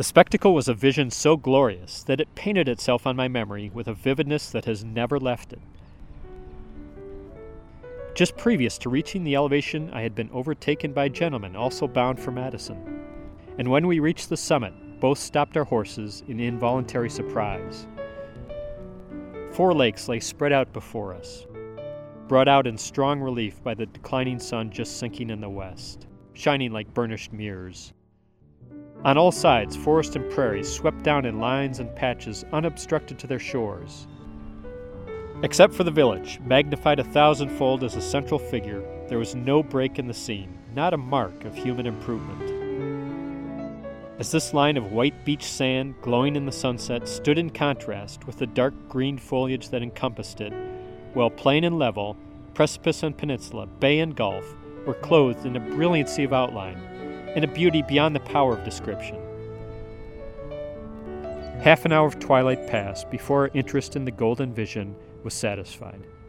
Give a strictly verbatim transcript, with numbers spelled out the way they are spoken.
The spectacle was a vision so glorious that it painted itself on my memory with a vividness that has never left it. Just previous to reaching the elevation, I had been overtaken by gentlemen also bound for Madison, and when we reached the summit, both stopped our horses in involuntary surprise. Four lakes lay spread out before us, brought out in strong relief by the declining sun just sinking in the west, shining like burnished mirrors. On all sides, forest and prairie swept down in lines and patches unobstructed to their shores. Except for the village, magnified a thousandfold as a central figure, there was no break in the scene, not a mark of human improvement. As this line of white beach sand, glowing in the sunset, stood in contrast with the dark green foliage that encompassed it, while plain and level, precipice and peninsula, bay and gulf, were clothed in a brilliancy of outline, and a beauty beyond the power of description. Half an hour of twilight passed before our interest in the golden vision was satisfied.